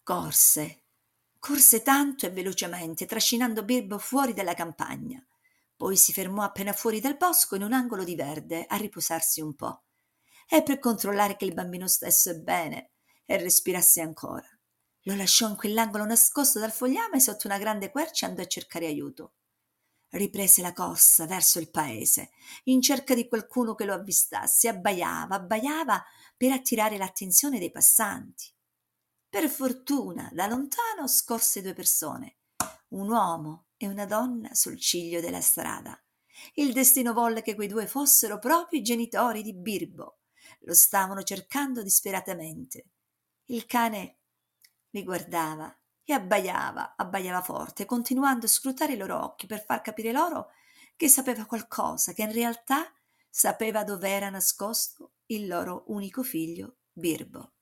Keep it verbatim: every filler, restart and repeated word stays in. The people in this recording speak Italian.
Corse, corse tanto e velocemente, trascinando Birbo fuori dalla campagna. Poi si fermò appena fuori dal bosco in un angolo di verde a riposarsi un po'. E per controllare che il bambino stesse bene e respirasse ancora. Lo lasciò in quell'angolo nascosto dal fogliame sotto una grande quercia e andò a cercare aiuto. Riprese la corsa verso il paese, in cerca di qualcuno che lo avvistasse, abbaiava, abbaiava per attirare l'attenzione dei passanti. Per fortuna, da lontano scorse due persone, un uomo e una donna sul ciglio della strada. Il destino volle che quei due fossero proprio i genitori di Birbo. Lo stavano cercando disperatamente. Il cane li guardava e abbaiava, abbaiava forte, continuando a scrutare i loro occhi per far capire loro che sapeva qualcosa, che in realtà sapeva dove era nascosto il loro unico figlio, Birbo.